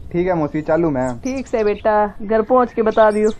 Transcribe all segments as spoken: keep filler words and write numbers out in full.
ठीक है मौसी, चालू मैं। ठीक से बेटा, घर पहुंच के बता दियो।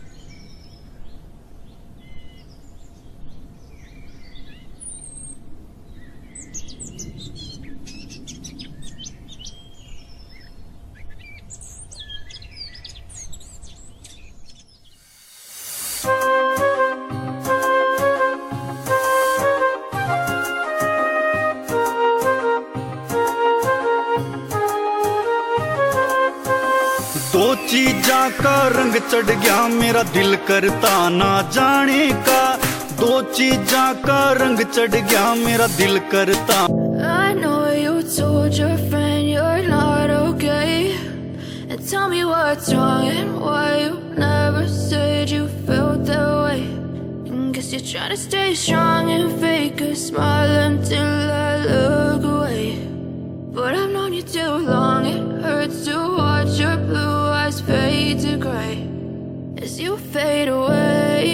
दो चीजा का रंग चढ़ गया, मेरा दिल करता ना जाने का। दो चीजा का रंग चढ़ गया, मेरा दिल करता। I know you told your friend you're not okay, and tell me what's wrong and why you never said you felt that way. And guess you're trying to stay strong and fake a smile until I look away. But I've known you too long, it hurts to watch your blue eyes fade to gray as you fade away,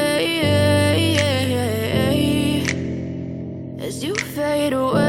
as you fade away.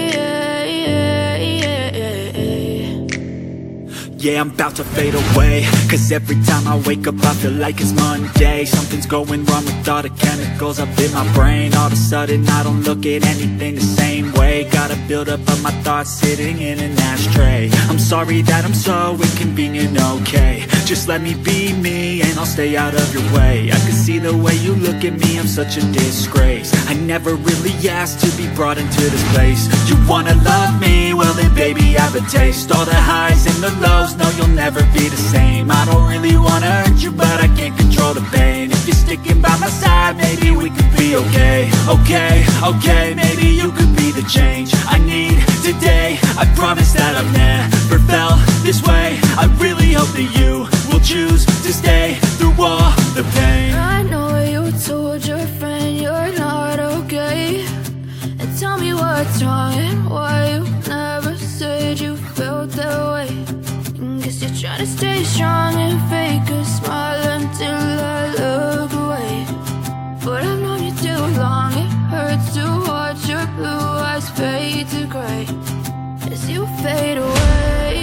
Yeah, I'm about to fade away, cause every time I wake up I feel like it's Monday. Something's going wrong with all the chemicals up in my brain. All of a sudden I don't look at anything the same way. Got a build up of my thoughts sitting in an ashtray. I'm sorry that I'm so inconvenient, okay. Just let me be me and I'll stay out of your way. I can see the way you look at me, I'm such a disgrace. I never really asked to be brought into this place. You wanna love me? Well then baby I have a taste. All the highs and the lows, no you'll never be the same. I don't really wanna hurt you but I can't control the pain. If you're sticking by my side maybe we could be okay. Okay, okay, maybe you could be the change I need today. I promise that I've never felt this way. I really hope that you will choose to stay through all the pain. I know you told your friend you're not okay, and tell me what's wrong and why you never said you felt that way. And guess you're trying to stay strong and fake a smile until I look away. But I've known you too long, it hurts to watch your blue eyes fade to gray as you fade away,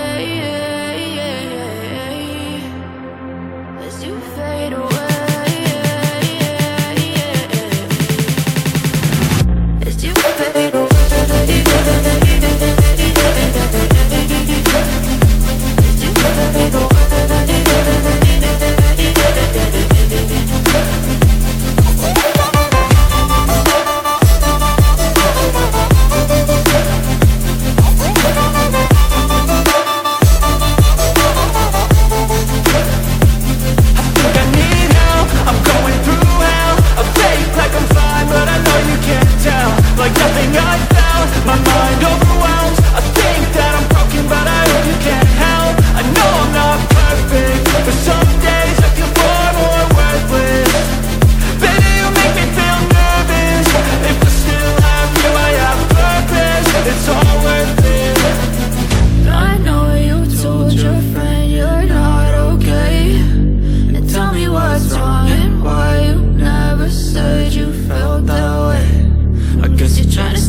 as you fade away, as you fade away. Like nothing I felt, my mind overwhelms. I think that I'm broken but I hope you can't help. I know I'm not perfect, but some days I feel far more worthless. Baby, you make me feel nervous. If I still have you, I have purpose. It's all worth it. I know you told your friend you're not okay, and tell me what's wrong and why you never said you felt that way. I guess You're trying to